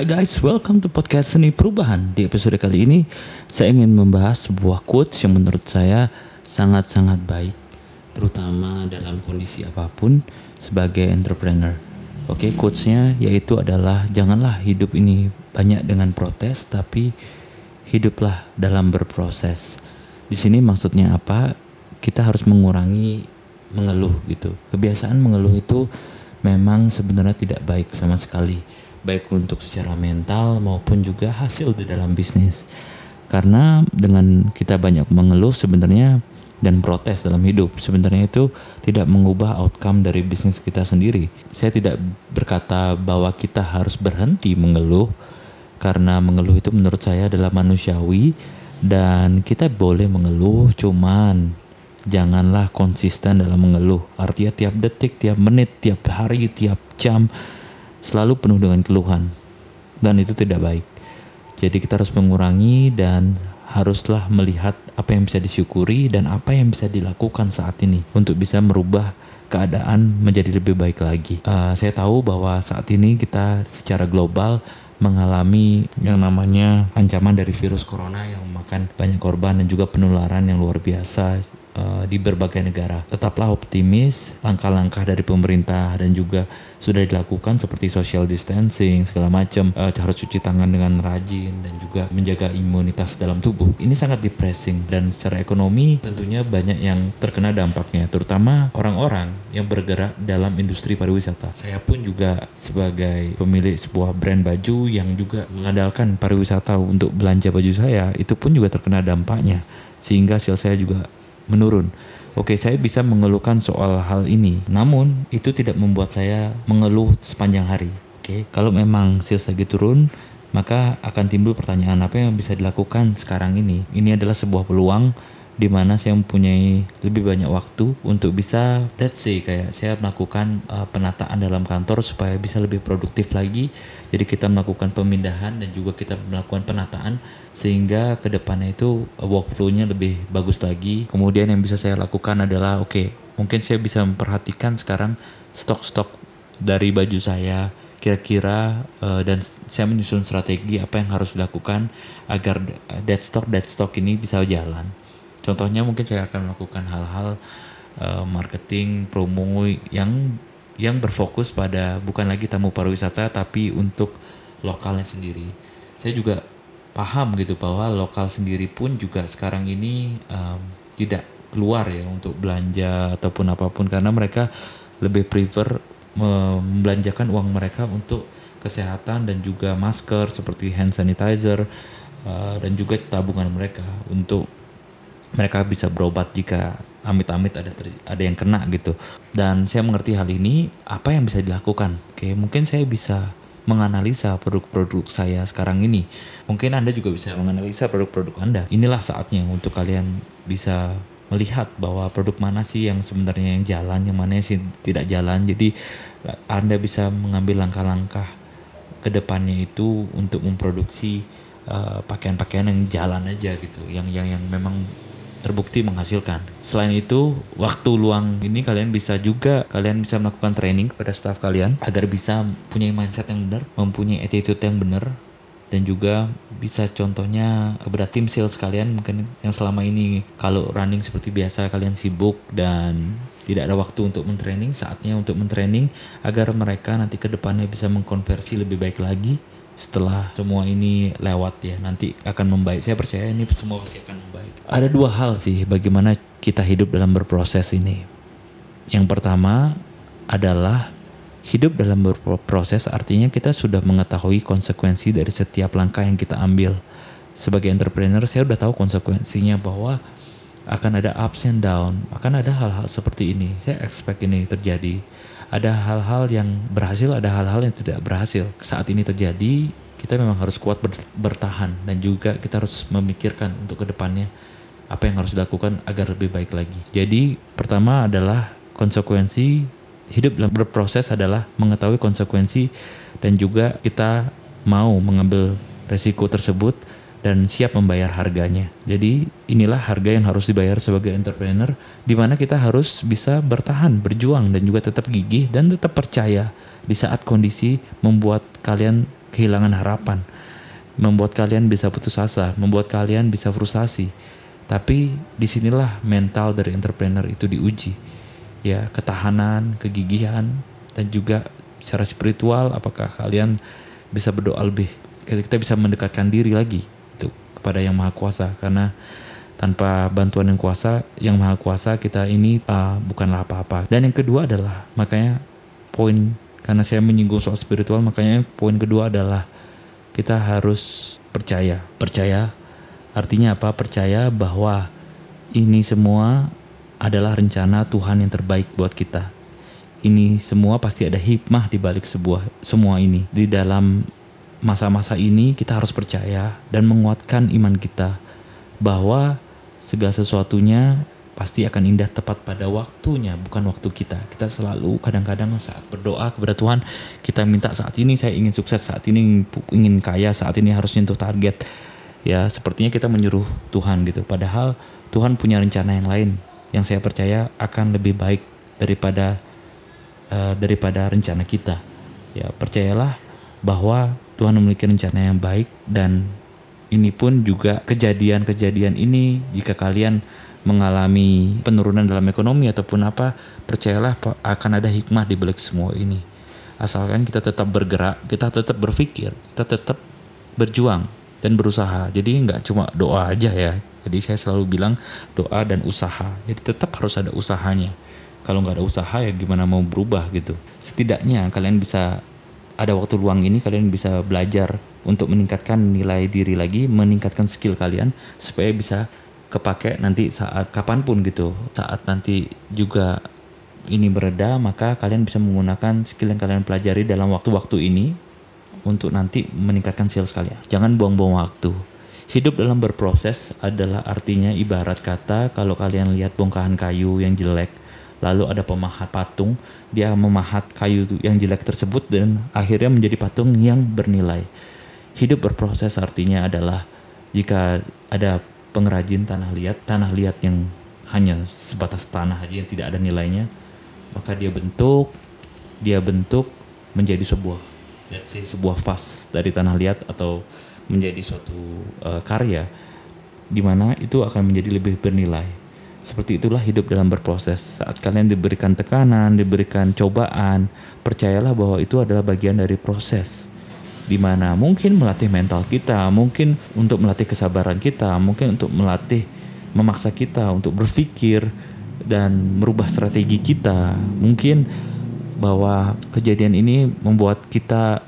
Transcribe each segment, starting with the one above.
Guys, welcome to podcast Seni Perubahan. Di episode kali ini, saya ingin membahas sebuah quotes yang menurut saya sangat-sangat baik, terutama dalam kondisi apapun sebagai entrepreneur. Oke, quotesnya yaitu adalah janganlah hidup ini banyak dengan protes, tapi hiduplah dalam berproses. Di sini maksudnya apa? Kita harus mengurangi mengeluh gitu. Kebiasaan mengeluh itu memang sebenarnya tidak baik sama sekali, baik untuk secara mental maupun juga hasil di dalam bisnis. Karena dengan kita banyak mengeluh sebenarnya dan protes dalam hidup, sebenarnya itu tidak mengubah outcome dari bisnis kita sendiri. Saya tidak berkata bahwa kita harus berhenti mengeluh, karena mengeluh itu menurut saya adalah manusiawi dan kita boleh mengeluh, cuman janganlah konsisten dalam mengeluh. Artinya tiap detik, tiap menit, tiap hari, tiap jam selalu penuh dengan keluhan, dan itu tidak baik. Jadi kita harus mengurangi dan haruslah melihat apa yang bisa disyukuri dan apa yang bisa dilakukan saat ini untuk bisa merubah keadaan menjadi lebih baik lagi. Saya tahu bahwa saat ini kita secara global mengalami yang namanya ancaman dari virus corona yang memakan banyak korban dan juga penularan yang luar biasa di berbagai negara. Tetaplah optimis, langkah-langkah dari pemerintah dan juga sudah dilakukan seperti social distancing segala macam, harus cuci tangan dengan rajin dan juga menjaga imunitas dalam tubuh. Ini sangat depressing dan secara ekonomi tentunya banyak yang terkena dampaknya, terutama orang-orang yang bergerak dalam industri pariwisata. Saya pun juga sebagai pemilik sebuah brand baju yang juga mengandalkan pariwisata untuk belanja baju saya, itu pun juga terkena dampaknya sehingga sales saya juga menurun. Oke, saya bisa mengeluhkan soal hal ini, namun itu tidak membuat saya mengeluh sepanjang hari. Oke, kalau memang sales lagi turun, maka akan timbul pertanyaan apa yang bisa dilakukan sekarang ini. Ini adalah sebuah peluang di mana saya mempunyai lebih banyak waktu untuk bisa, let's say kayak saya melakukan penataan dalam kantor supaya bisa lebih produktif lagi. Jadi kita melakukan pemindahan dan juga kita melakukan penataan sehingga kedepannya itu workflow-nya lebih bagus lagi. Kemudian yang bisa saya lakukan adalah mungkin saya bisa memperhatikan sekarang stok-stok dari baju saya kira-kira, dan saya menyusun strategi apa yang harus dilakukan agar dead stock ini bisa jalan. Contohnya mungkin saya akan melakukan hal-hal marketing, promo yang berfokus pada bukan lagi tamu pariwisata tapi untuk lokalnya sendiri. Saya juga paham gitu bahwa lokal sendiri pun juga sekarang ini tidak keluar ya untuk belanja ataupun apapun, karena mereka lebih prefer membelanjakan uang mereka untuk kesehatan dan juga masker seperti hand sanitizer, dan juga tabungan mereka untuk mereka bisa berobat jika amit-amit ada yang kena gitu. Dan saya mengerti hal ini, apa yang bisa dilakukan. Mungkin saya bisa menganalisa produk-produk saya sekarang ini. Mungkin Anda juga bisa menganalisa produk-produk Anda. Inilah saatnya untuk kalian bisa melihat bahwa produk mana sih yang sebenarnya yang jalan, yang mana sih tidak jalan. Jadi Anda bisa mengambil langkah-langkah ke depannya itu untuk memproduksi pakaian-pakaian yang jalan aja gitu, yang memang terbukti menghasilkan. Selain itu, waktu luang ini kalian bisa melakukan training kepada staff kalian agar bisa punya mindset yang benar, mempunyai attitude yang benar, dan juga bisa contohnya kepada tim sales kalian mungkin yang selama ini kalau running seperti biasa kalian sibuk dan tidak ada waktu untuk mentraining. Saatnya untuk mentraining agar mereka nanti ke depannya bisa mengkonversi lebih baik lagi. Setelah semua ini lewat ya, nanti akan membaik. Saya percaya ini semua pasti akan membaik. Ada dua hal sih bagaimana kita hidup dalam berproses ini. Yang pertama adalah hidup dalam berproses, artinya kita sudah mengetahui konsekuensi dari setiap langkah yang kita ambil. Sebagai entrepreneur, saya udah tahu konsekuensinya bahwa akan ada ups and down, akan ada hal-hal seperti ini. Saya expect ini terjadi. Ada hal-hal yang berhasil, ada hal-hal yang tidak berhasil. Saat ini terjadi, kita memang harus kuat bertahan dan juga kita harus memikirkan untuk kedepannya apa yang harus dilakukan agar lebih baik lagi. Jadi pertama adalah konsekuensi. Hidup dalam berproses adalah mengetahui konsekuensi dan juga kita mau mengambil resiko tersebut dan siap membayar harganya. Jadi inilah harga yang harus dibayar sebagai entrepreneur, di mana kita harus bisa bertahan, berjuang dan juga tetap gigih dan tetap percaya di saat kondisi membuat kalian kehilangan harapan, membuat kalian bisa putus asa, membuat kalian bisa frustasi. Tapi disinilah mental dari entrepreneur itu diuji, ya, ketahanan, kegigihan, dan juga secara spiritual apakah kalian bisa berdoa lebih, kita bisa mendekatkan diri lagi itu kepada Yang Maha Kuasa, karena tanpa bantuan yang Maha Kuasa kita ini bukanlah apa-apa. Dan yang kedua adalah, makanya karena saya menyinggung soal spiritual, makanya poin kedua adalah kita harus percaya. Percaya artinya apa? Percaya bahwa ini semua adalah rencana Tuhan yang terbaik buat kita. Ini semua pasti ada hikmah di balik semua ini. Di dalam masa-masa ini kita harus percaya dan menguatkan iman kita bahwa segala sesuatunya pasti akan indah tepat pada waktunya, bukan waktu kita. Kita selalu kadang-kadang saat berdoa kepada Tuhan, kita minta saat ini saya ingin sukses, saat ini ingin kaya, saat ini harus nyentuh target. Ya, sepertinya kita menyuruh Tuhan gitu. Padahal Tuhan punya rencana yang lain yang saya percaya akan lebih baik daripada rencana kita. Ya, percayalah bahwa Tuhan memiliki rencana yang baik, dan ini pun juga kejadian-kejadian ini, jika kalian mengalami penurunan dalam ekonomi ataupun apa, percayalah akan ada hikmah di balik semua ini. Asalkan kita tetap bergerak, kita tetap berpikir, kita tetap berjuang dan berusaha. Jadi nggak cuma doa aja ya. Jadi saya selalu bilang doa dan usaha. Jadi tetap harus ada usahanya. Kalau nggak ada usaha ya gimana mau berubah gitu. Setidaknya kalian bisa ada waktu luang ini, kalian bisa belajar untuk meningkatkan nilai diri lagi, meningkatkan skill kalian supaya bisa kepake nanti saat kapanpun gitu. Saat nanti juga ini bereda, maka kalian bisa menggunakan skill yang kalian pelajari dalam waktu-waktu ini untuk nanti meningkatkan sales kalian. Jangan buang-buang waktu. Hidup dalam berproses adalah artinya ibarat kata kalau kalian lihat bongkahan kayu yang jelek, lalu ada pemahat patung, dia memahat kayu yang jelek tersebut dan akhirnya menjadi patung yang bernilai. Hidup berproses artinya adalah jika ada pengrajin tanah liat yang hanya sebatas tanah aja yang tidak ada nilainya, maka dia bentuk menjadi sebuah vas dari tanah liat atau menjadi suatu karya di mana itu akan menjadi lebih bernilai. Seperti itulah hidup dalam berproses. Saat kalian diberikan tekanan, diberikan cobaan, percayalah bahwa itu adalah bagian dari proses, di mana mungkin melatih mental kita, mungkin untuk melatih kesabaran kita, mungkin untuk memaksa kita untuk berpikir dan merubah strategi kita. Mungkin bahwa kejadian ini membuat kita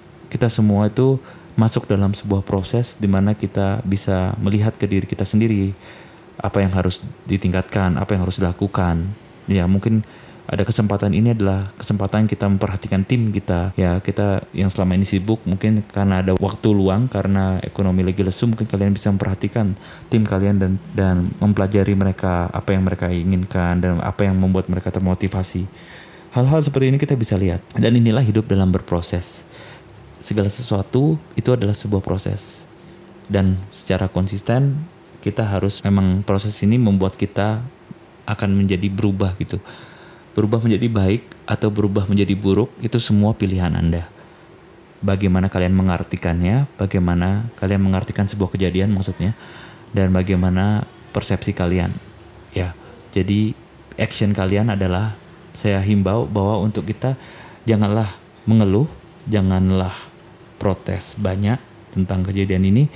semua itu masuk dalam sebuah proses di mana kita bisa melihat ke diri kita sendiri, apa yang harus ditingkatkan, apa yang harus dilakukan. Ya, mungkin ada kesempatan ini adalah kesempatan kita memperhatikan tim kita. Ya, kita yang selama ini sibuk, mungkin karena ada waktu luang, karena ekonomi lagi lesu, mungkin kalian bisa memperhatikan tim kalian dan mempelajari mereka, apa yang mereka inginkan dan apa yang membuat mereka termotivasi. Hal-hal seperti ini kita bisa lihat. Dan inilah hidup dalam berproses. Segala sesuatu itu adalah sebuah proses. Dan secara konsisten kita harus, memang proses ini membuat kita akan menjadi berubah gitu. Berubah menjadi baik atau berubah menjadi buruk, itu semua pilihan Anda. Bagaimana kalian mengartikannya, bagaimana kalian mengartikan sebuah kejadian maksudnya, dan bagaimana persepsi kalian. Ya, jadi action kalian adalah, saya himbau bahwa untuk kita janganlah mengeluh, janganlah protes banyak tentang kejadian ini,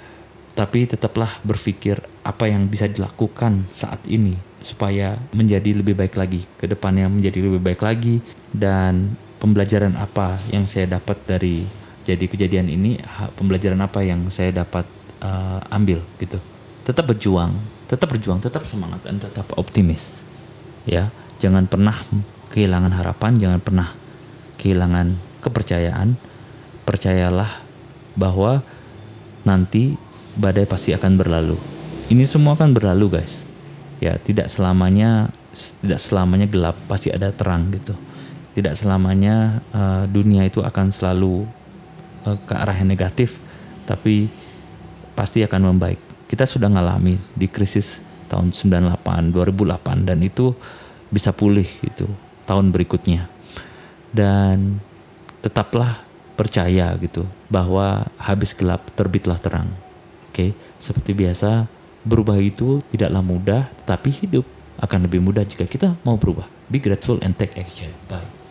tapi tetaplah berpikir apa yang bisa dilakukan saat ini supaya menjadi lebih baik lagi, ke depannya menjadi lebih baik lagi. Dan pembelajaran apa yang saya dapat dari jadi kejadian ini, pembelajaran apa yang saya dapat ambil gitu. Tetap berjuang, tetap semangat dan tetap optimis. Ya, jangan pernah kehilangan harapan, jangan pernah kehilangan kepercayaan. Percayalah bahwa nanti badai pasti akan berlalu. Ini semua akan berlalu, guys. Ya, tidak selamanya gelap, pasti ada terang gitu. Tidak selamanya dunia itu akan selalu ke arah yang negatif, tapi pasti akan membaik. Kita sudah ngalami di krisis tahun 98, 2008, dan itu bisa pulih itu tahun berikutnya. Dan tetaplah percaya gitu bahwa habis gelap terbitlah terang. Oke, seperti biasa, berubah itu tidaklah mudah, tapi hidup akan lebih mudah jika kita mau berubah. Be grateful and take action. Bye.